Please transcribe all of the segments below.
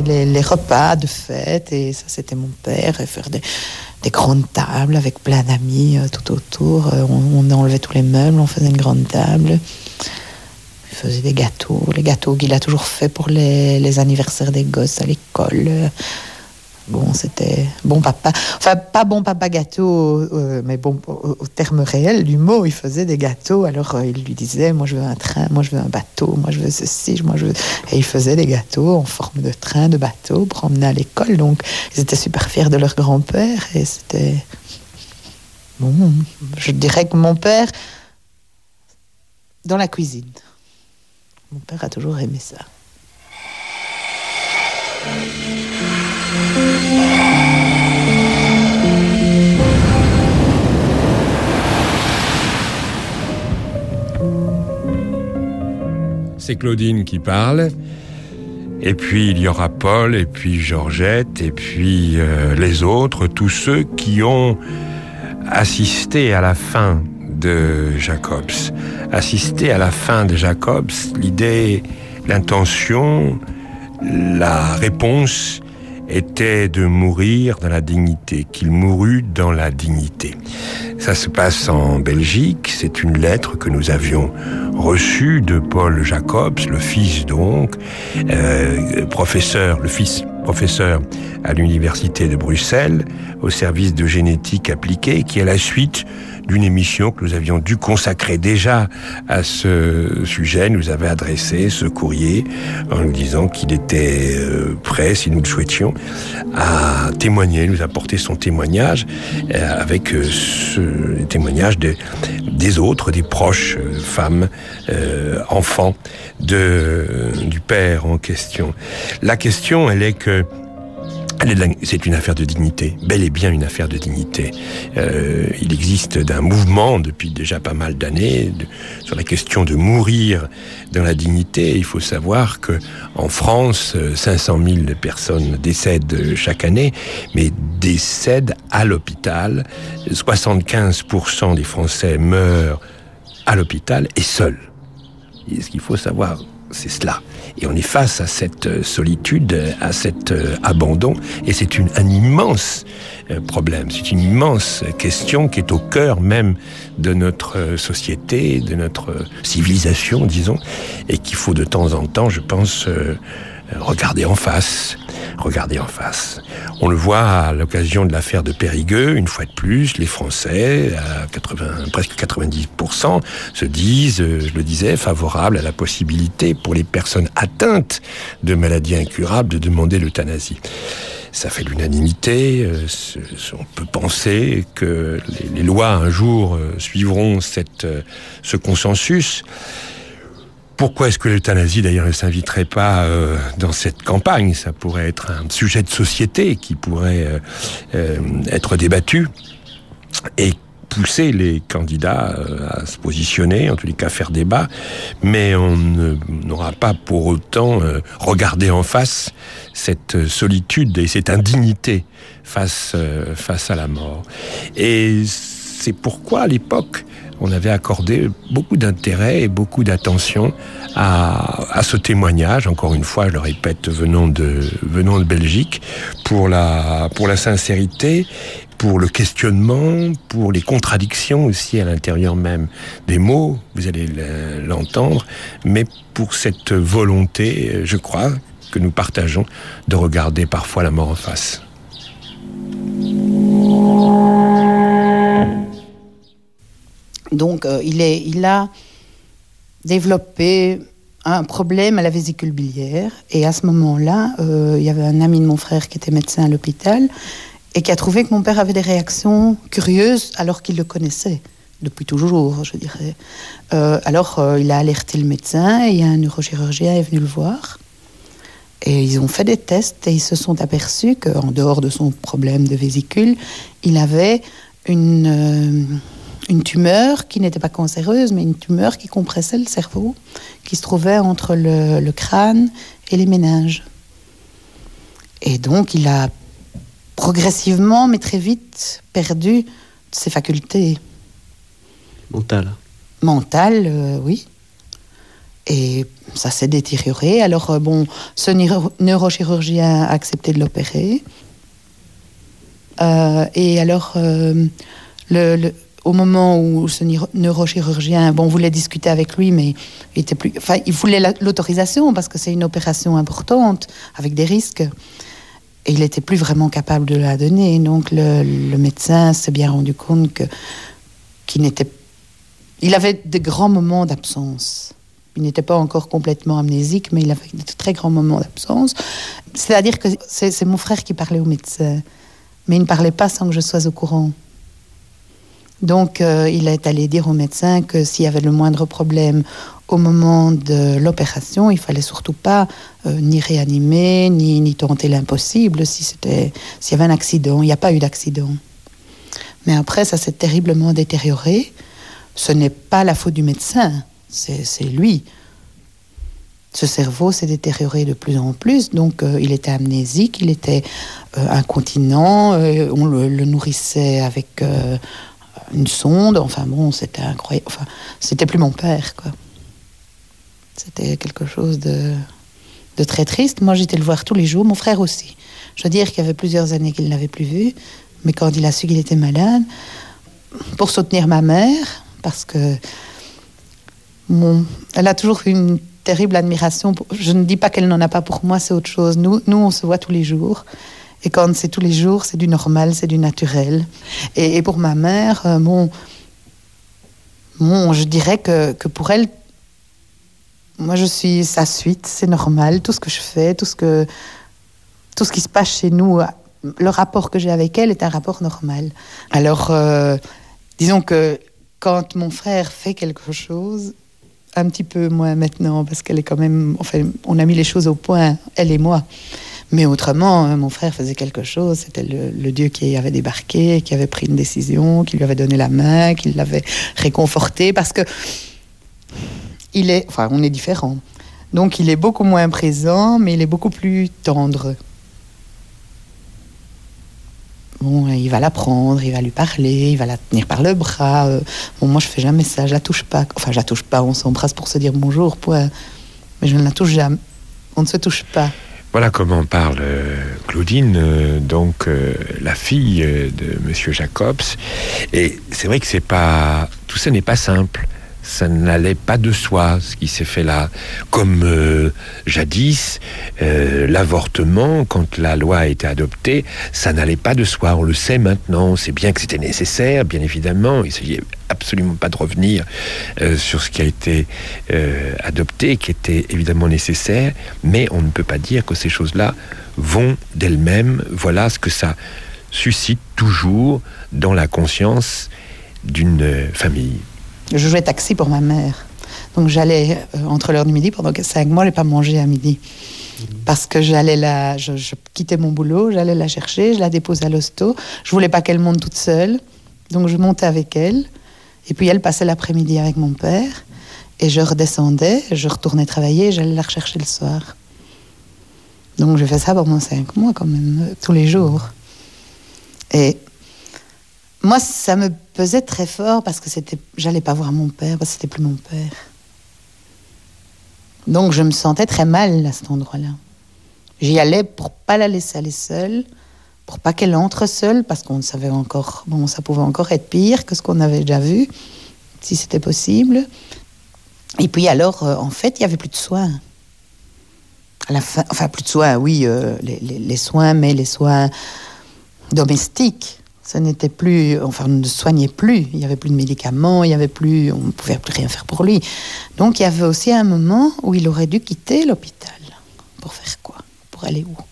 les repas de fête, et ça c'était mon père, et faire des grandes tables avec plein d'amis tout autour. On enlevait tous les meubles, on faisait une grande table. Il faisait des gâteaux, les gâteaux qu'il a toujours fait pour les anniversaires des gosses à l'école. Bon, c'était bon papa. Enfin, pas bon papa gâteau, mais bon, au terme réel du mot, il faisait des gâteaux. Alors, il lui disait, moi je veux un train, moi je veux un bateau, moi je veux ceci, moi je veux... Et il faisait des gâteaux en forme de train, de bateau, pour emmener à l'école. Donc, ils étaient super fiers de leur grand-père. Et c'était... Bon, je dirais que mon père, dans la cuisine. Mon père a toujours aimé ça. C'est Claudine qui parle, et puis il y aura Paul, et puis Georgette, et puis les autres, tous ceux qui ont assisté à la fin de Jacobs. Assisté à la fin de Jacobs, l'idée, l'intention, la réponse était de mourir dans la dignité, qu'il mourut dans la dignité. Ça se passe en Belgique, c'est une lettre que nous avions reçue de Paul Jacobs, le fils donc, professeur à l'université de Bruxelles, au service de génétique appliquée, qui est la suite d'une émission que nous avions dû consacrer déjà à ce sujet, nous avait adressé ce courrier en nous disant qu'il était prêt, si nous le souhaitions, à témoigner, nous apporter son témoignage avec le témoignage des autres, des proches, femmes, enfants du père en question. La question, elle est que c'est une affaire de dignité, bel et bien une affaire de dignité. Il existe un mouvement depuis déjà pas mal d'années sur la question de mourir dans la dignité. Il faut savoir que en France, 500 000 personnes décèdent chaque année, mais décèdent à l'hôpital. 75% des Français meurent à l'hôpital et seuls. Et ce qu'il faut savoir, c'est cela. Et on est face à cette solitude, à cet abandon, et c'est un immense problème, c'est une immense question qui est au cœur même de notre société, de notre civilisation, disons, et qu'il faut de temps en temps, je pense, regarder en face. On le voit à l'occasion de l'affaire de Périgueux, une fois de plus, les Français, à presque 90%, se disent, je le disais, favorables à la possibilité pour les personnes atteintes de maladies incurables de demander l'euthanasie. Ça fait l'unanimité, on peut penser que les lois un jour suivront ce consensus. Pourquoi est-ce que l'euthanasie, d'ailleurs, ne s'inviterait pas dans cette campagne ? Ça pourrait être un sujet de société qui pourrait être débattu et pousser les candidats à se positionner, en tous les cas faire débat, mais on n'aura pas pour autant regardé en face cette solitude et cette indignité face à la mort. Et c'est pourquoi, à l'époque, on avait accordé beaucoup d'intérêt et beaucoup d'attention à ce témoignage, encore une fois, je le répète, venant de Belgique, pour la sincérité, pour le questionnement, pour les contradictions aussi à l'intérieur même des mots, vous allez l'entendre, mais pour cette volonté, je crois, que nous partageons de regarder parfois la mort en face. Donc, il a développé un problème à la vésicule biliaire. Et à ce moment-là, il y avait un ami de mon frère qui était médecin à l'hôpital et qui a trouvé que mon père avait des réactions curieuses alors qu'il le connaissait, depuis toujours, je dirais. Alors, il a alerté le médecin et un neurochirurgien est venu le voir. Et ils ont fait des tests et ils se sont aperçus qu'en dehors de son problème de vésicule, il avait une tumeur qui n'était pas cancéreuse, mais une tumeur qui compressait le cerveau, qui se trouvait entre le crâne et les méninges. Et donc, il a progressivement, mais très vite, perdu ses facultés. Mentales. Mentales, oui. Et ça s'est détérioré. Alors, ce neurochirurgien a accepté de l'opérer. Et alors, au moment où ce neurochirurgien voulait discuter avec lui, mais il voulait l'autorisation parce que c'est une opération importante, avec des risques. Et il n'était plus vraiment capable de la donner. Donc, le médecin s'est bien rendu compte il avait de grands moments d'absence. Il n'était pas encore complètement amnésique, mais il avait de très grands moments d'absence. C'est-à-dire que c'est mon frère qui parlait au médecin, mais il ne parlait pas sans que je sois au courant. Donc, il est allé dire au médecin que s'il y avait le moindre problème au moment de l'opération, il ne fallait surtout pas ni réanimer, ni tenter l'impossible s'il y avait un accident. Il n'y a pas eu d'accident. Mais après, ça s'est terriblement détérioré. Ce n'est pas la faute du médecin. C'est lui. Ce cerveau s'est détérioré de plus en plus, donc il était amnésique, il était incontinent, on le nourrissait avec une sonde, c'était incroyable. C'était plus mon père, quoi. C'était quelque chose de très triste. Moi, j'étais le voir tous les jours, mon frère aussi. Je veux dire qu'il y avait plusieurs années qu'il ne l'avait plus vu, mais quand il a su qu'il était malade, pour soutenir ma mère, parce que elle a toujours eu une terrible admiration. Je ne dis pas qu'elle n'en a pas pour moi, c'est autre chose. Nous, on se voit tous les jours. Et quand c'est tous les jours, c'est du normal, c'est du naturel. Et pour ma mère, je dirais que pour elle, moi, je suis sa suite, c'est normal. Tout ce que je fais, tout ce qui se passe chez nous, le rapport que j'ai avec elle est un rapport normal. Alors, disons que quand mon frère fait quelque chose, un petit peu moins maintenant, parce qu'elle est quand même... on a mis les choses au point, elle et moi. Mais autrement, mon frère faisait quelque chose, c'était le Dieu qui avait débarqué, qui avait pris une décision, qui lui avait donné la main, qui l'avait réconforté, parce que on est différents. Donc il est beaucoup moins présent, mais il est beaucoup plus tendre. Il va la prendre, il va lui parler, il va la tenir par le bras. Moi, je fais jamais ça, je la touche pas. Je la touche pas, on s'embrasse pour se dire bonjour, point. Mais je ne la touche jamais. On ne se touche pas. Voilà comment parle Claudine, la fille de Monsieur Jacobs. Et c'est vrai que tout ça n'est pas simple. Ça n'allait pas de soi, ce qui s'est fait là. Comme jadis, l'avortement, quand la loi a été adoptée, ça n'allait pas de soi. On le sait maintenant. On sait bien que c'était nécessaire, bien évidemment. Il ne s'agit absolument pas de revenir sur ce qui a été adopté, qui était évidemment nécessaire. Mais on ne peut pas dire que ces choses-là vont d'elles-mêmes. Voilà ce que ça suscite toujours dans la conscience d'une famille. Je jouais taxi pour ma mère. Donc j'allais, entre l'heure du midi, pendant 5 mois, je n'ai pas mangé à midi. Parce que je quittais mon boulot, j'allais la chercher, je la déposais à l'hosto. Je ne voulais pas qu'elle monte toute seule. Donc je montais avec elle. Et puis elle passait l'après-midi avec mon père. Et je redescendais, je retournais travailler et j'allais la rechercher le soir. Donc j'ai fait ça pendant 5 mois quand même, tous les jours. Et moi, ça me pesait très fort parce que j'allais pas voir mon père, parce que c'était plus mon père. Donc je me sentais très mal à cet endroit-là. J'y allais pour pas la laisser aller seule, pour pas qu'elle entre seule, parce qu'on savait encore, ça pouvait encore être pire que ce qu'on avait déjà vu, si c'était possible. Et puis alors, en fait, il y avait plus de soins. À la fin, plus de soins, oui, les soins, mais les soins domestiques. Ça n'était plus, on ne soignait plus, il n'y avait plus de médicaments, on ne pouvait plus rien faire pour lui. Donc il y avait aussi un moment où il aurait dû quitter l'hôpital. Pour faire quoi? Pour aller où?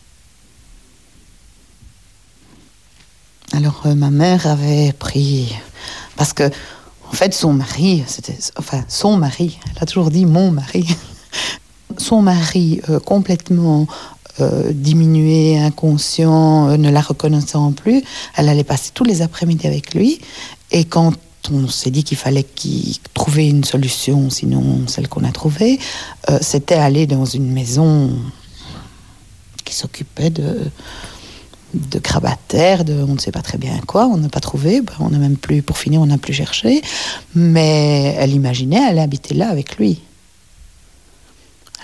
Alors ma mère avait pris... Parce que, en fait, son mari, elle a toujours dit mon mari. Son mari, complètement... diminué, inconscient, ne la reconnaissant plus, elle allait passer tous les après-midi avec lui. Et quand on s'est dit qu'il fallait trouver une solution, sinon celle qu'on a trouvée, c'était aller dans une maison qui s'occupait de grabataires, on ne sait pas très bien quoi, on n'a pas trouvé, on n'a même plus, pour finir, on n'a plus cherché. Mais elle imaginait aller habiter là avec lui.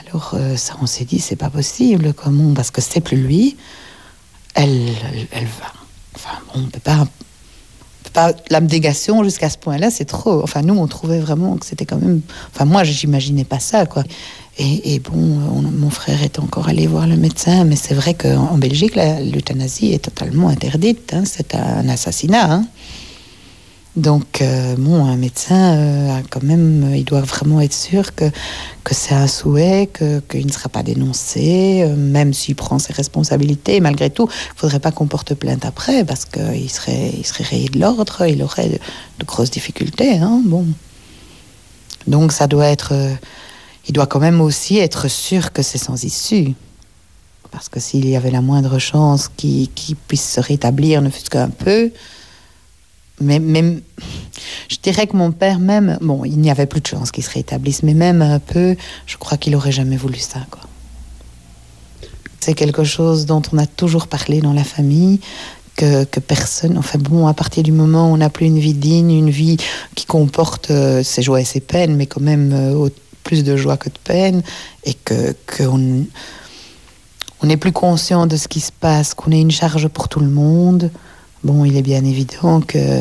Alors ça, on s'est dit, c'est pas possible, comment, parce que c'est plus lui. Elle va. Enfin, on peut pas. L'abnégation jusqu'à ce point-là, c'est trop. Enfin, nous, on trouvait vraiment que c'était quand même. Enfin, moi, j'imaginais pas ça, quoi. Et bon, mon frère est encore allé voir le médecin, mais c'est vrai qu'en Belgique, l'euthanasie est totalement interdite. Hein, c'est un assassinat. Hein. Donc, bon, un médecin, a quand même, il doit vraiment être sûr que c'est un souhait, qu'il ne sera pas dénoncé, même s'il prend ses responsabilités. Malgré tout, il ne faudrait pas qu'on porte plainte après, parce qu'il serait rayé de l'ordre, il aurait de grosses difficultés. Hein, bon. Donc, ça doit être... il doit quand même aussi être sûr que c'est sans issue. Parce que s'il y avait la moindre chance qu'il puisse se rétablir, ne fût-ce qu'un peu... Mais je dirais que mon père même, bon, il n'y avait plus de chance qu'il se rétablisse, mais même un peu, je crois qu'il aurait jamais voulu ça, quoi. C'est quelque chose dont on a toujours parlé dans la famille, que personne, enfin bon, à partir du moment où on n'a plus une vie digne, une vie qui comporte ses joies et ses peines, mais quand même plus de joie que de peine, et qu'on n'est plus conscient de ce qui se passe, qu'on est une charge pour tout le monde. Bon, il est bien évident que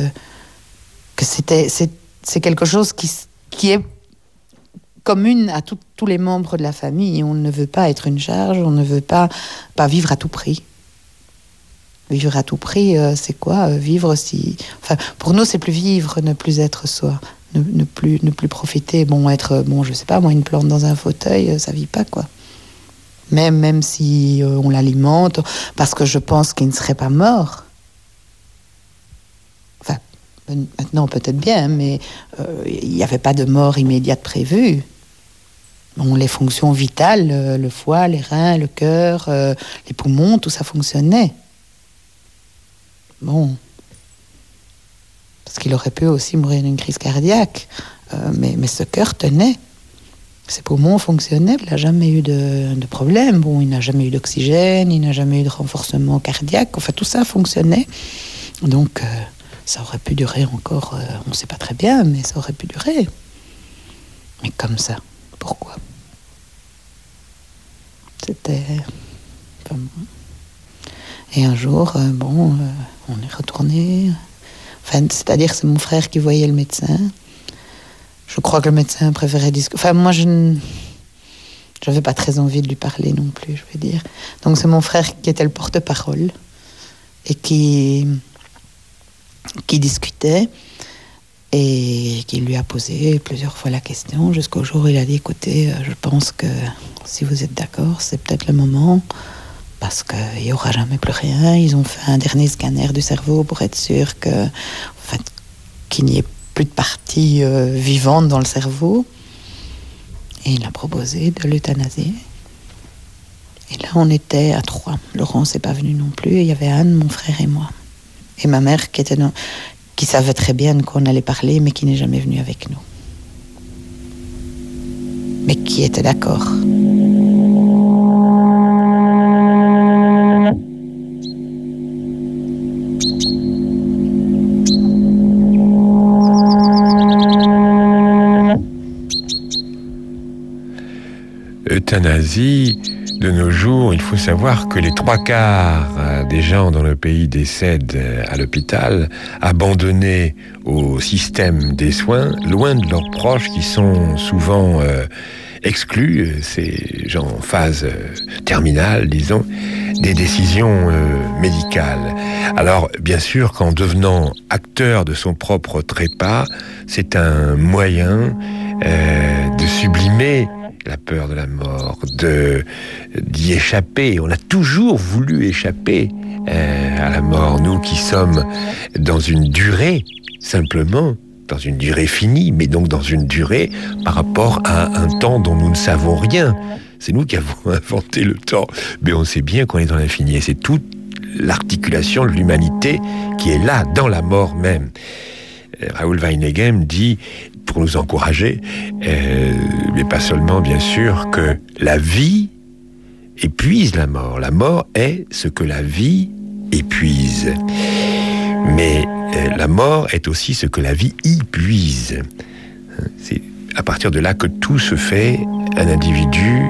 c'est quelque chose qui est commune à tous les membres de la famille. On ne veut pas être une charge, on ne veut pas vivre à tout prix. Vivre à tout prix, c'est quoi vivre si... Enfin, pour nous, c'est plus vivre, ne plus être soi, ne plus profiter. Bon, être, je sais pas, moi, une plante dans un fauteuil, ça vit pas, quoi. Même si on l'alimente, parce que je pense qu'il ne serait pas mort. Maintenant, peut-être bien, mais il n'y avait pas de mort immédiate prévue. Bon, les fonctions vitales, le foie, les reins, le cœur, les poumons, tout ça fonctionnait. Bon. Parce qu'il aurait pu aussi mourir d'une crise cardiaque. Mais ce cœur tenait. Ses poumons fonctionnaient, il n'a jamais eu de problème. Bon, il n'a jamais eu d'oxygène, il n'a jamais eu de renforcement cardiaque. Enfin, tout ça fonctionnait. Donc... ça aurait pu durer encore, on ne sait pas très bien, mais ça aurait pu durer. Mais comme ça, pourquoi ? C'était... Enfin, et un jour, on est retourné. Enfin, c'est-à-dire que c'est mon frère qui voyait le médecin. Je crois que le médecin préférait discuter. Enfin, moi, je n'avais pas très envie de lui parler non plus, je veux dire. Donc, c'est mon frère qui était le porte-parole et qui discutait et qui lui a posé plusieurs fois la question jusqu'au jour où il a dit écoutez, je pense que si vous êtes d'accord, c'est peut-être le moment parce qu'il n'y aura jamais plus rien. Ils ont fait un dernier scanner du cerveau pour être sûr qu'il n'y ait plus de parties vivantes dans le cerveau, et il a proposé de l'euthanasier. Et là on était à 3. Laurence n'est pas venue non plus, et il y avait Anne, mon frère et moi. Et ma mère qui savait très bien de quoi on allait parler, mais qui n'est jamais venue avec nous. Mais qui était d'accord. Euthanasie... De nos jours, il faut savoir que les 3/4 des gens dans le pays décèdent à l'hôpital, abandonnés au système des soins, loin de leurs proches qui sont souvent exclus, ces gens en phase terminale, disons, des décisions médicales. Alors, bien sûr, qu'en devenant acteur de son propre trépas, c'est un moyen de sublimer la peur de la mort, d'y échapper. On a toujours voulu échapper à la mort, nous qui sommes dans une durée, simplement, dans une durée finie, mais donc dans une durée par rapport à un temps dont nous ne savons rien. C'est nous qui avons inventé le temps, mais on sait bien qu'on est dans l'infini, et c'est toute l'articulation de l'humanité qui est là, dans la mort même. Raoul Vaneigem dit, pour nous encourager, mais pas seulement bien sûr, que la vie épuise la mort. La mort est ce que la vie épuise. Mais la mort est aussi ce que la vie y puise. C'est à partir de là que tout se fait un individu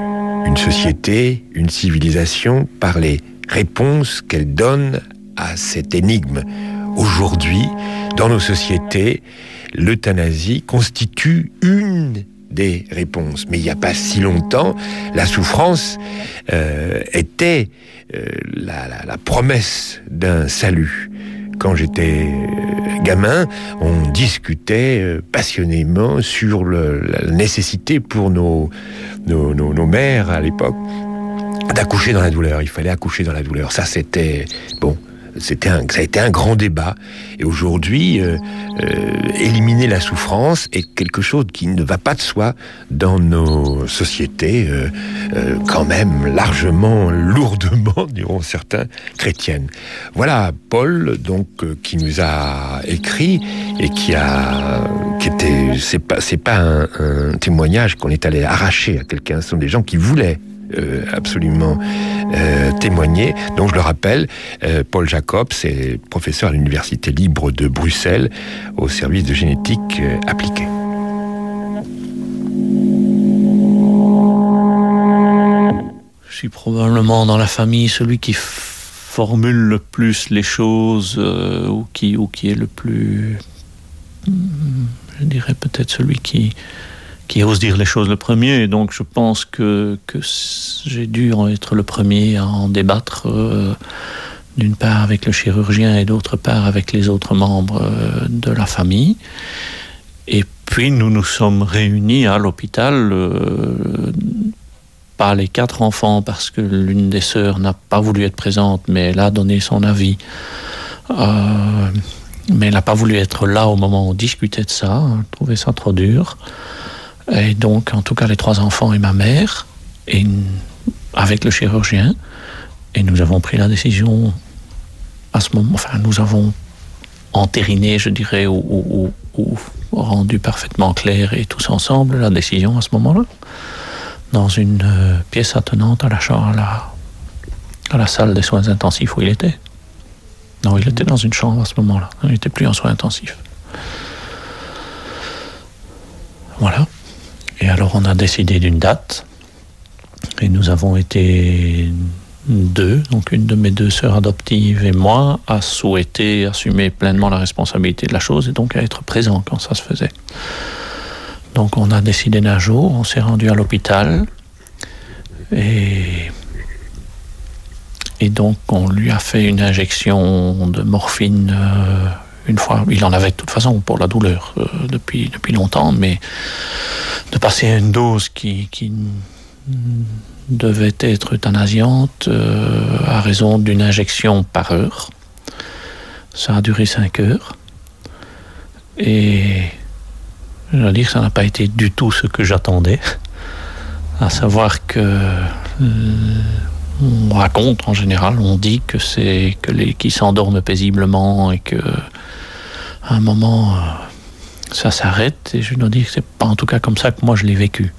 une société, une civilisation, par les réponses qu'elle donne à cette énigme. Aujourd'hui, dans nos sociétés, l'euthanasie constitue une des réponses. Mais il n'y a pas si longtemps, la souffrance était la promesse d'un salut. Quand j'étais gamin, on discutait passionnément sur la nécessité pour nos mères à l'époque d'accoucher dans la douleur. Il fallait accoucher dans la douleur. Ça, c'était bon. Ça a été un grand débat. Et aujourd'hui, éliminer la souffrance est quelque chose qui ne va pas de soi dans nos sociétés, quand même largement, lourdement, diront certains, chrétiennes. Voilà Paul, donc, qui nous a écrit et c'est pas un témoignage qu'on est allé arracher à quelqu'un. Ce sont des gens qui voulaient absolument témoigner. Donc je le rappelle, Paul Jacobs est professeur à l'Université libre de Bruxelles au service de génétique appliquée. Je suis probablement dans la famille celui qui formule le plus les choses ou qui est le plus, je dirais peut-être celui qui ose dire les choses le premier, et donc je pense que j'ai dû être le premier à en débattre, d'une part avec le chirurgien et d'autre part avec les autres membres de la famille. Et puis nous nous sommes réunis à l'hôpital, pas les 4 enfants parce que l'une des sœurs n'a pas voulu être présente, mais elle a donné son avis. Mais elle n'a pas voulu être là au moment où on discutait de ça, elle trouvait ça trop dur. Et donc, en tout cas, les 3 enfants et ma mère, et avec le chirurgien, et nous avons pris la décision à ce moment, enfin, nous avons entériné, je dirais, ou rendu parfaitement clair et tous ensemble la décision à ce moment-là, dans une pièce attenante à la salle des soins intensifs où il était. Non, il était dans une chambre à ce moment-là, il n'était plus en soins intensifs. Voilà. Et alors on a décidé d'une date, et nous avons été 2, donc une de mes 2 sœurs adoptives et moi, à souhaiter assumer pleinement la responsabilité de la chose et donc à être présent quand ça se faisait. Donc on a décidé d'un jour, on s'est rendu à l'hôpital, et donc on lui a fait une injection de morphine une fois. Il en avait de toute façon pour la douleur depuis longtemps, mais de passer à une dose qui devait être euthanasiante à raison d'une injection par heure. Ça a duré 5 heures. Et je dois dire que ça n'a pas été du tout ce que j'attendais. À savoir que on raconte en général, on dit que c'est qui s'endorment paisiblement et que à un moment ça s'arrête, et je dois dire que c'est pas en tout cas comme ça que moi je l'ai vécu.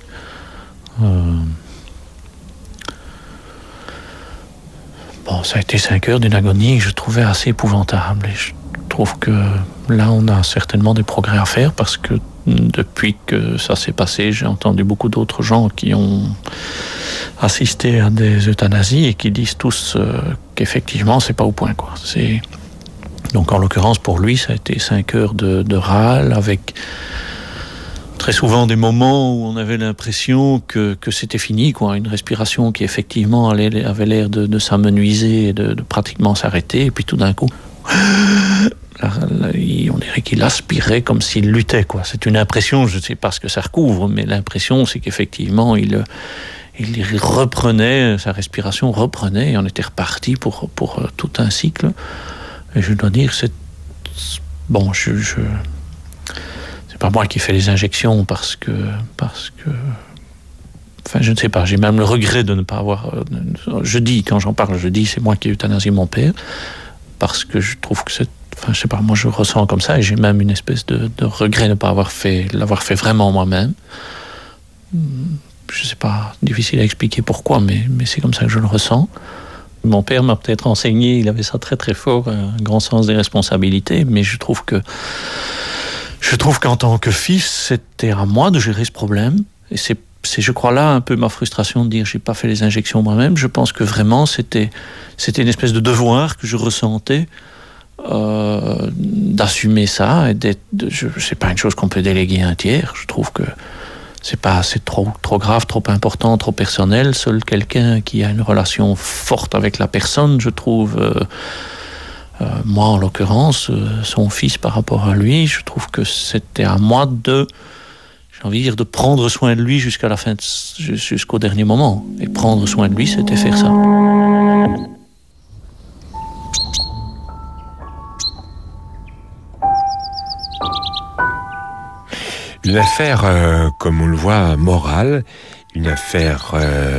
Bon, ça a été 5 heures d'une agonie que je trouvais assez épouvantable, et je trouve que là on a certainement des progrès à faire, parce que depuis que ça s'est passé, j'ai entendu beaucoup d'autres gens qui ont assisté à des euthanasies et qui disent tous qu'effectivement c'est pas au point, quoi. Donc en l'occurrence pour lui ça a été 5 heures de râle, avec très souvent des moments où on avait l'impression que c'était fini, quoi. Une respiration qui effectivement avait l'air de s'amenuiser et de pratiquement s'arrêter, et puis tout d'un coup on dirait qu'il aspirait comme s'il luttait, quoi. C'est une impression, je ne sais pas ce que ça recouvre, mais l'impression c'est qu'effectivement il reprenait, sa respiration reprenait, et on était reparti pour tout un cycle. Et je dois dire, c'est pas moi qui fais les injections parce que enfin je ne sais pas, j'ai même le regret de ne pas avoir quand j'en parle, c'est moi qui ai euthanasié mon père, parce que je trouve que je sais pas, moi je ressens comme ça, et j'ai même une espèce de regret de ne pas l'avoir fait vraiment moi-même. Je sais pas, difficile à expliquer pourquoi, mais c'est comme ça que je le ressens. Mon père m'a peut-être enseigné, il avait ça très très fort, un grand sens des responsabilités, mais je trouve qu'en tant que fils, c'était à moi de gérer ce problème, et c'est c'est, je crois, là un peu ma frustration de dire j'ai pas fait les injections moi-même. Je pense que vraiment c'était une espèce de devoir que je ressentais d'assumer ça et c'est pas une chose qu'on peut déléguer à un tiers. Je trouve que c'est trop grave, trop important, trop personnel. Seul quelqu'un qui a une relation forte avec la personne, je trouve, moi en l'occurrence, son fils par rapport à lui, je trouve que c'était à moi j'ai envie de dire, de prendre soin de lui jusqu'à la fin, jusqu'au dernier moment. Et prendre soin de lui, c'était faire ça. Une affaire, comme on le voit, morale, une affaire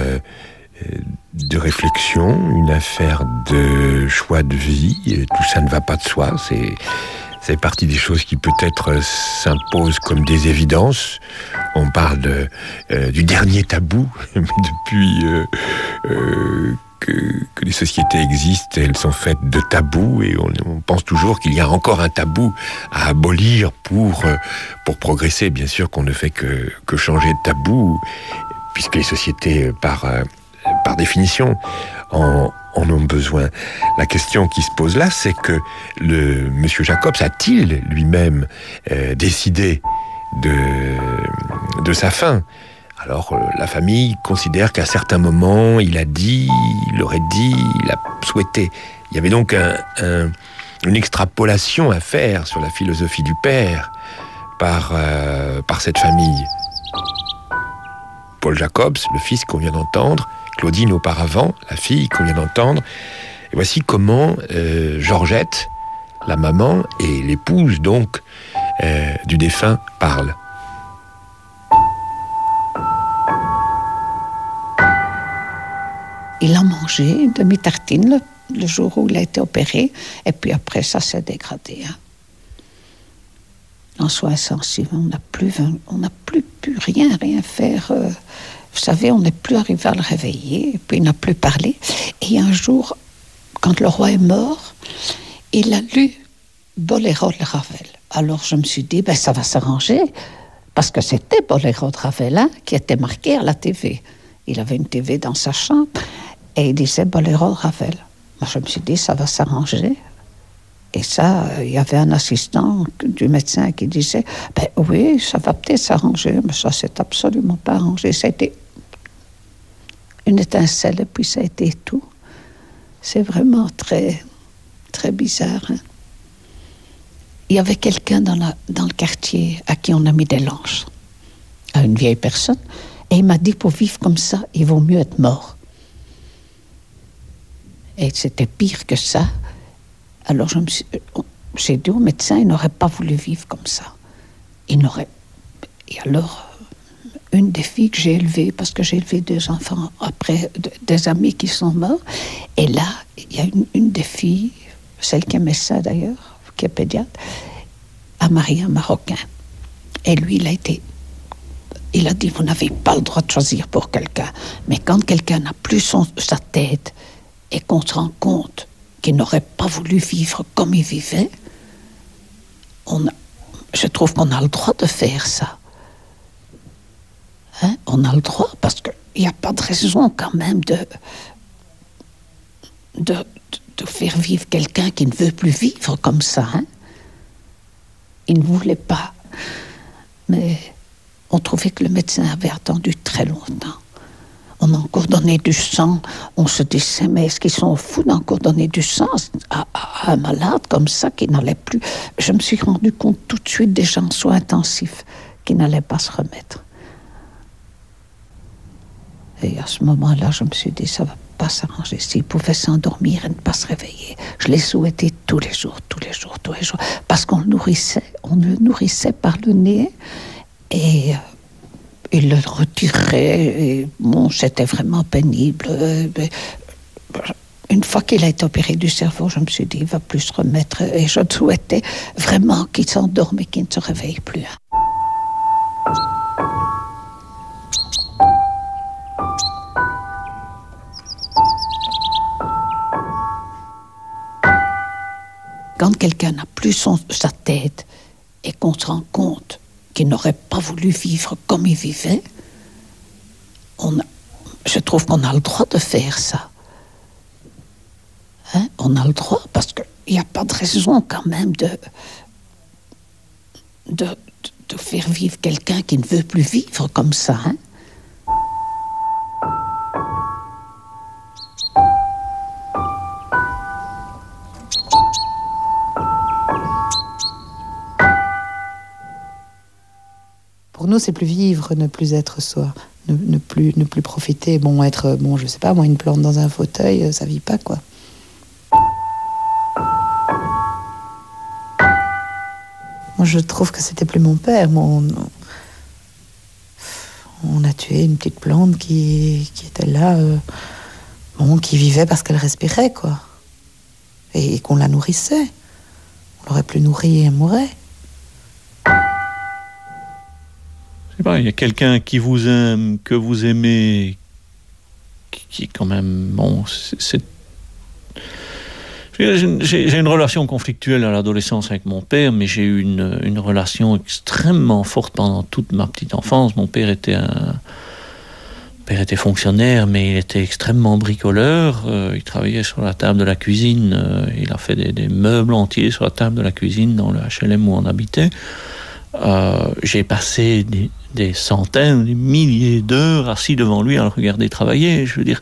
de réflexion, une affaire de choix de vie. Tout ça ne va pas de soi, c'est partie des choses qui peut-être s'imposent comme des évidences. On parle du dernier tabou, mais depuis que les sociétés existent, elles sont faites de tabous et on pense toujours qu'il y a encore un tabou à abolir pour progresser. Bien sûr qu'on ne fait que changer de tabou, puisque les sociétés, par définition, en ont besoin. La question qui se pose là, c'est que Monsieur Jacobs a-t-il lui-même décidé de sa fin ? Alors la famille considère qu'à certains moments, il aurait dit, il a souhaité. Il y avait donc une extrapolation à faire sur la philosophie du père par cette famille. Paul Jacobs, le fils qu'on vient d'entendre, Claudine auparavant, la fille qu'on vient d'entendre. Et voici comment Georgette, la maman et l'épouse donc du défunt, parlent. Il a mangé une demi-tartine le jour où il a été opéré, et puis après ça s'est dégradé. En soins intensifs, on n'a plus pu rien faire. Vous savez, on n'est plus arrivé à le réveiller, et puis il n'a plus parlé. Et un jour, quand le roi est mort, il a lu Boléro de Ravel. Alors je me suis dit, ça va s'arranger, parce que c'était Boléro de Ravel qui était marqué à la TV. Il avait une TV dans sa chambre, et il disait Boléro de Ravel. Moi je me suis dit, ça va s'arranger. Et ça, il y avait un assistant du médecin qui disait oui, ça va peut-être s'arranger, mais ça s'est absolument pas arrangé. Ça a été une étincelle et puis ça a été tout. C'est vraiment très, très bizarre. Il y avait quelqu'un dans le quartier à qui on a mis des lances, à une vieille personne, et il m'a dit, pour vivre comme ça, il vaut mieux être mort. Et c'était pire que ça. Alors j'ai dit au médecin, il n'aurait pas voulu vivre comme ça. Et alors, une des filles que j'ai élevées, parce que j'ai élevé 2 enfants après des amis qui sont morts, et là, il y a une des filles, celle qui est médecin d'ailleurs, qui est pédiatre, a marié un Marocain. Et lui, il a dit, vous n'avez pas le droit de choisir pour quelqu'un. Mais quand quelqu'un n'a plus sa tête et qu'on se rend compte qu'il n'aurait pas voulu vivre comme il vivait, je trouve qu'on a le droit de faire ça. On a le droit, parce qu'il n'y a pas de raison quand même de faire vivre quelqu'un qui ne veut plus vivre comme ça. Il ne voulait pas. Mais on trouvait que le médecin avait attendu très longtemps. On a encore donné du sang. On se disait, mais est-ce qu'ils sont fous d'encore donner du sang à un malade comme ça qui n'allait plus? Je me suis rendu compte tout de suite des gens en soins intensifs qui n'allaient pas se remettre. Et à ce moment-là, je me suis dit, ça ne va pas s'arranger. S'ils pouvaient s'endormir et ne pas se réveiller, je les souhaitais tous les jours, parce qu'on le nourrissait par le nez, et il le retirait, et bon, c'était vraiment pénible. Une fois qu'il a été opéré du cerveau, je me suis dit, il ne va plus se remettre, et je souhaitais vraiment qu'il s'endorme et qu'il ne se réveille plus. Quand quelqu'un n'a plus sa tête et qu'on se rend compte qu'il n'aurait pas voulu vivre comme il vivait, je trouve qu'on a le droit de faire ça. Hein? On a le droit, parce qu'il n'y a pas de raison quand même de faire vivre quelqu'un qui ne veut plus vivre comme ça. Hein? Pour nous, c'est plus vivre, ne plus être soi, ne plus profiter. Bon, je sais pas, moi, une plante dans un fauteuil, ça vit pas, quoi. Moi, je trouve que c'était plus mon père. On a tué une petite plante qui était là, qui vivait parce qu'elle respirait, quoi. Et qu'on la nourrissait. On l'aurait plus nourrie et elle mourrait. Il y a quelqu'un qui vous aime, que vous aimez, qui quand même... Bon, j'ai une relation conflictuelle à l'adolescence avec mon père, mais j'ai eu une relation extrêmement forte pendant toute ma petite enfance. Mon père était fonctionnaire, mais il était extrêmement bricoleur. Il travaillait sur la table de la cuisine. Il a fait des meubles entiers sur la table de la cuisine dans le HLM où on habitait. J'ai passé des centaines, des milliers d'heures assis devant lui à le regarder travailler. Je veux dire,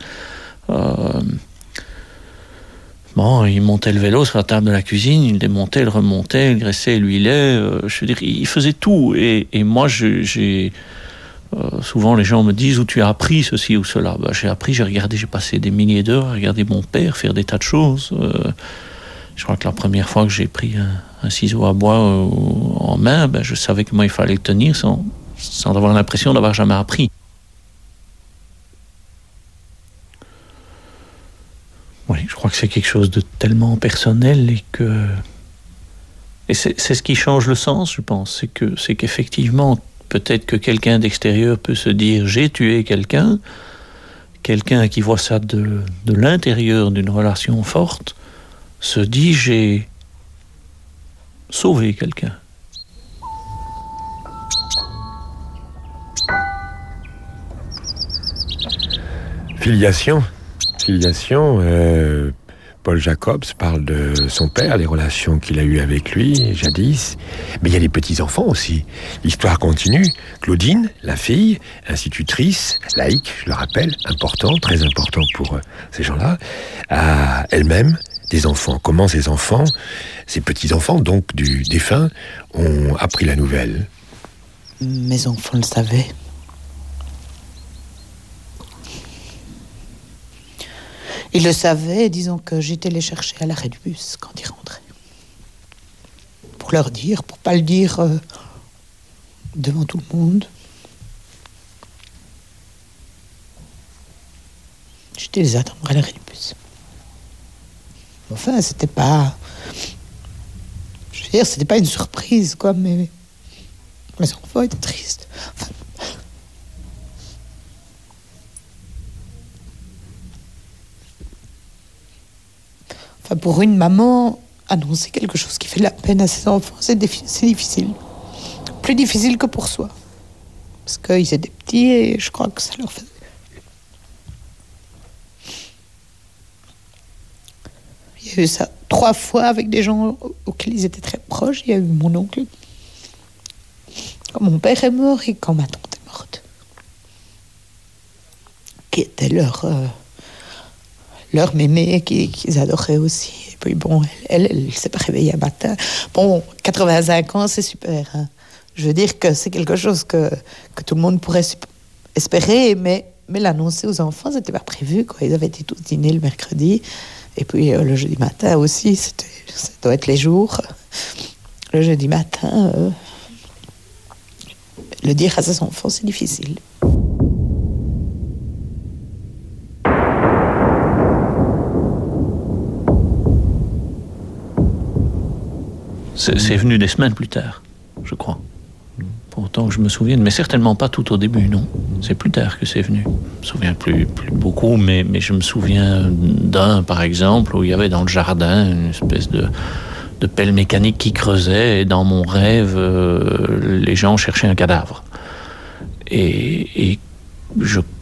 il montait le vélo sur la table de la cuisine, il démontait, il remontait, il graissait, il huilait. Je veux dire, il faisait tout. Et moi, souvent les gens me disent où tu as appris ceci ou cela. J'ai appris, j'ai passé des milliers d'heures à regarder mon père faire des tas de choses. Je crois que la première fois que j'ai pris un ciseau à bois en main, je savais comment il fallait le tenir sans avoir l'impression d'avoir jamais appris. Oui, je crois que c'est quelque chose de tellement personnel et c'est ce qui change le sens, je pense. C'est qu'effectivement, peut-être que quelqu'un d'extérieur peut se dire j'ai tué quelqu'un qui voit ça de l'intérieur d'une relation forte se dit j'ai sauvé quelqu'un. Filiation, Paul Jacobs parle de son père, les relations qu'il a eues avec lui jadis. Mais il y a les petits-enfants aussi. L'histoire continue. Claudine, la fille, institutrice, laïque, je le rappelle, important, très important pour ces gens-là, a elle-même des enfants. Comment ces enfants, ces petits-enfants donc du défunt, ont appris la nouvelle? Mes enfants le savaient. Ils le savaient, disons que j'étais les chercher à l'arrêt du bus quand ils rentraient. Pour leur dire, pour pas le dire devant tout le monde. J'étais les attendre à l'arrêt du bus. Enfin, c'était pas... Je veux dire, c'était pas une surprise, quoi, mais... Les enfants étaient tristes. Enfin, pour une maman, annoncer quelque chose qui fait de la peine à ses enfants, c'est difficile. Plus difficile que pour soi. Parce qu'ils étaient petits et je crois que ça leur faisait... Il y a eu ça 3 fois avec des gens auxquels ils étaient très proches. Il y a eu mon oncle. Quand mon père est mort et quand ma tante est morte. Qui était leur mémé qu'ils adoraient aussi. Et puis bon, elle s'est pas réveillée un matin. Bon, 85 ans, c'est super. Hein. Je veux dire que c'est quelque chose que tout le monde pourrait espérer, mais l'annoncer aux enfants, c'était pas prévu, quoi. Ils avaient été tous dîner le mercredi. Et puis le jeudi matin aussi, ça doit être les jours. Le jeudi matin, le dire à ses enfants, c'est difficile. C'est venu des semaines plus tard, je crois. Pour autant que je me souvienne, mais certainement pas tout au début, non. C'est plus tard que c'est venu. Je me souviens plus beaucoup, mais je me souviens d'un, par exemple, où il y avait dans le jardin une espèce de pelle mécanique qui creusait, et dans mon rêve, les gens cherchaient un cadavre. Et je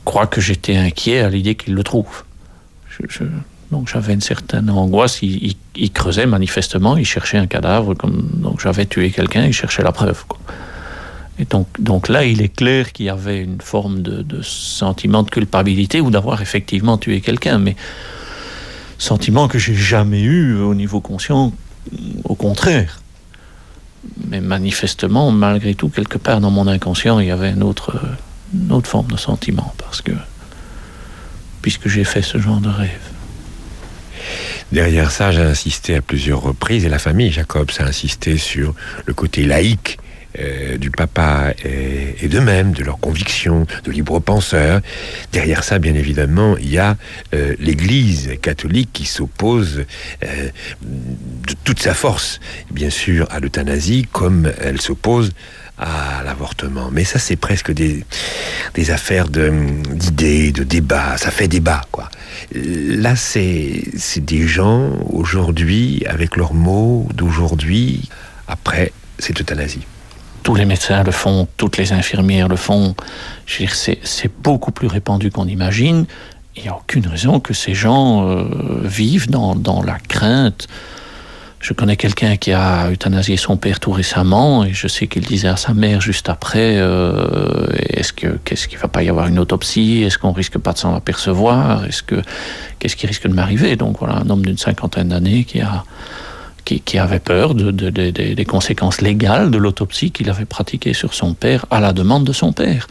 crois que j'étais inquiet à l'idée qu'il le trouve. Donc j'avais une certaine angoisse. Il creusait manifestement, il cherchait un cadavre, donc j'avais tué quelqu'un, il cherchait la preuve, quoi. Et donc là, il est clair qu'il y avait une forme de sentiment de culpabilité ou d'avoir effectivement tué quelqu'un, mais sentiment que j'ai jamais eu au niveau conscient, au contraire. Mais manifestement, malgré tout, quelque part dans mon inconscient, il y avait une autre forme de sentiment, puisque j'ai fait ce genre de rêve. Derrière ça, j'ai insisté à plusieurs reprises, et la famille Jacobs a insisté sur le côté laïque du papa et d'eux-mêmes, de leurs convictions, de libres penseurs. Derrière ça, bien évidemment, il y a l'Église catholique qui s'oppose de toute sa force, bien sûr, à l'euthanasie, comme elle s'oppose à l'avortement. Mais ça, c'est presque des affaires d'idées, de débats. Ça fait débat, quoi. Là, c'est des gens, aujourd'hui, avec leurs mots d'aujourd'hui, après cette euthanasie. Tous les médecins le font, toutes les infirmières le font. Je veux dire, c'est beaucoup plus répandu qu'on imagine. Il n'y a aucune raison que ces gens vivent dans la crainte. Je connais quelqu'un qui a euthanasié son père tout récemment, et je sais qu'il disait à sa mère juste après qu'est-ce qu'il va pas y avoir une autopsie, est-ce qu'on risque pas de s'en apercevoir, qu'est-ce qui risque de m'arriver. Donc voilà, un homme d'une 50aine d'années qui avait peur des conséquences légales de l'autopsie qu'il avait pratiquée sur son père à la demande de son père.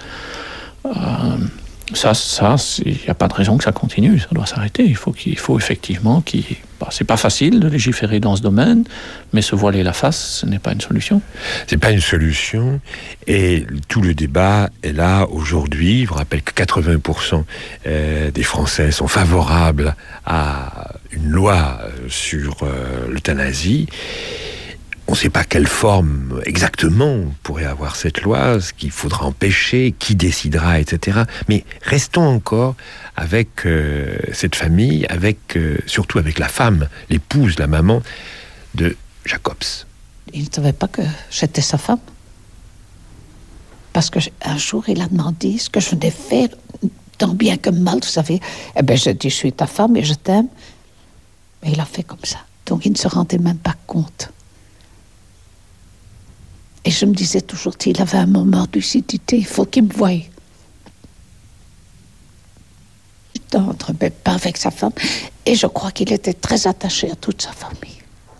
Ça, il n'y a pas de raison que ça continue, ça doit s'arrêter. Il faut effectivement c'est pas facile de légiférer dans ce domaine, mais se voiler la face, ce n'est pas une solution. C'est pas une solution, et tout le débat est là aujourd'hui. Je vous rappelle que 80% des Français sont favorables à une loi sur l'euthanasie. On ne sait pas quelle forme exactement pourrait avoir cette loi, ce qu'il faudra empêcher, qui décidera, etc. Mais restons encore avec cette famille, surtout avec la femme, l'épouse, la maman de Jacobs. Il ne savait pas que j'étais sa femme. Parce qu'un jour, il a demandé ce que je venais faire, tant bien que mal, vous savez. Eh bien, je dis, je suis ta femme et je t'aime. Mais il a fait comme ça. Donc, il ne se rendait même pas compte. Et je me disais toujours, s'il avait un moment de lucidité, il faut qu'il me voie. Tendre, mais pas avec sa femme. Et je crois qu'il était très attaché à toute sa famille.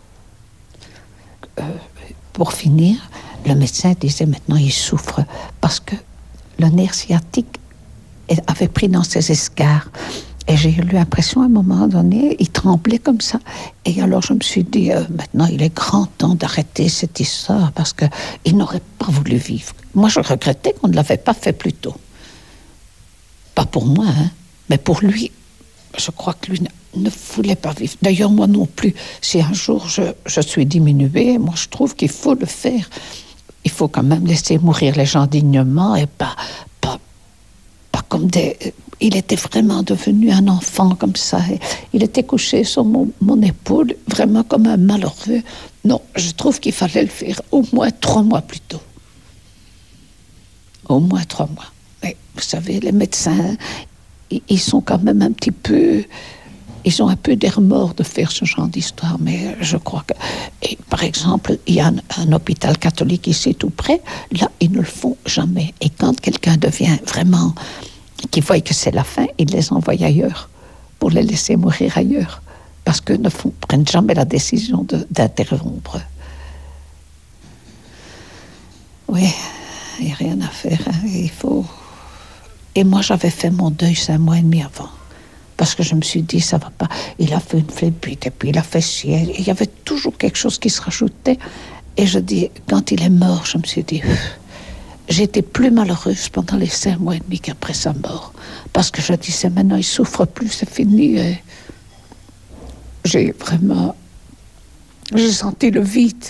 Pour finir, le médecin disait maintenant il souffre parce que le nerf sciatique avait pris dans ses escarres. Et j'ai eu l'impression, à un moment donné, il tremblait comme ça. Et alors, je me suis dit, maintenant, il est grand temps d'arrêter cette histoire parce qu'il n'aurait pas voulu vivre. Moi, je regrettais qu'on ne l'avait pas fait plus tôt. Pas pour moi, hein, mais pour lui. Je crois que lui ne voulait pas vivre. D'ailleurs, moi non plus. Si un jour je suis diminuée, moi, je trouve qu'il faut le faire. Il faut quand même laisser mourir les gens dignement et pas comme des... Il était vraiment devenu un enfant comme ça. Il était couché sur mon épaule, vraiment comme un malheureux. Non, je trouve qu'il fallait le faire au moins 3 mois plus tôt. Au moins 3 mois. Mais vous savez, les médecins, ils sont quand même un petit peu... Ils ont un peu des remords de faire ce genre d'histoire, mais je crois que... Et par exemple, il y a un hôpital catholique ici tout près. Là, ils ne le font jamais. Et quand quelqu'un devient vraiment... qui voient que c'est la fin, ils les envoient ailleurs pour les laisser mourir ailleurs parce qu'ils ne prennent jamais la décision d'interrompre. Oui, il n'y a rien à faire. Hein. Il faut... Et moi, j'avais fait mon deuil 5 mois et demi avant parce que je me suis dit, ça va pas. Il a fait une flébite et puis il a fait ci. Il y avait toujours quelque chose qui se rajoutait. Et je dis, quand il est mort, je me suis dit... J'étais plus malheureuse pendant les 5 mois et demi qu'après sa mort. Parce que je disais, maintenant, il souffre plus, c'est fini. Et j'ai senti le vide.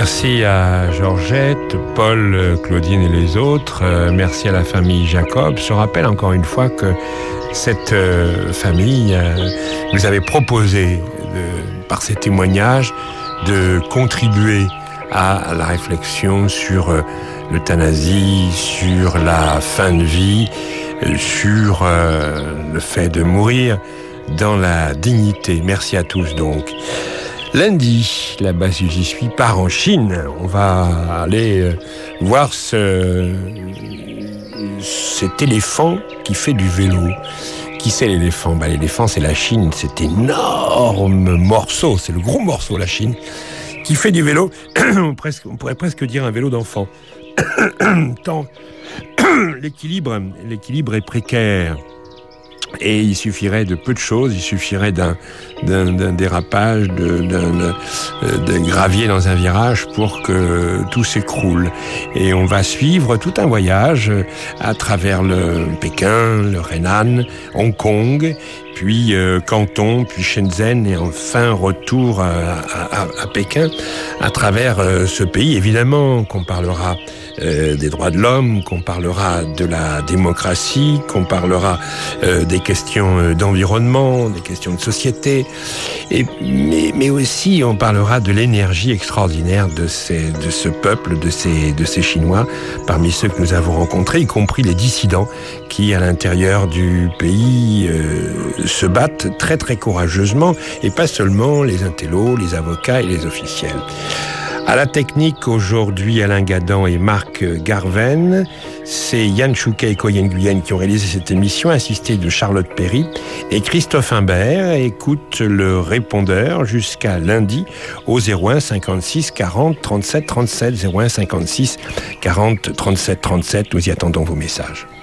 Merci à Georgette, Paul, Claudine et les autres. Merci à la famille Jacob. Je rappelle encore une fois que cette famille nous avait proposé, par ces témoignages, de contribuer à la réflexion sur l'euthanasie, sur la fin de vie, sur le fait de mourir dans la dignité. Merci à tous donc. Lundi, là-bas si j'y suis, part en Chine. On va aller voir cet éléphant qui fait du vélo. Qui c'est l'éléphant ? L'éléphant, c'est la Chine, cet énorme morceau, c'est le gros morceau, la Chine, qui fait du vélo, on pourrait presque dire un vélo d'enfant. Tant l'équilibre est précaire. Et il suffirait de peu de choses, il suffirait d'un dérapage, d'un gravier dans un virage pour que tout s'écroule. Et on va suivre tout un voyage à travers le Pékin, le Henan, Hong Kong, puis Canton, puis Shenzhen, et enfin retour à Pékin, à travers ce pays. Évidemment qu'on parlera des droits de l'homme, qu'on parlera de la démocratie, qu'on parlera des questions d'environnement, des questions de société, mais aussi on parlera de l'énergie extraordinaire de ce peuple, de ces Chinois, parmi ceux que nous avons rencontrés, y compris les dissidents qui, à l'intérieur du pays, se battent très très courageusement, et pas seulement les intellos, les avocats et les officiels. À la technique aujourd'hui, Alain Gadan et Marc Garven. C'est Yann Chouquet et Coyen Guyenne qui ont réalisé cette émission, assisté de Charlotte Perry et Christophe Imbert. Écoute le répondeur jusqu'à lundi au 01 56 40 37 37, 01 56 40 37 37. Nous y attendons vos messages.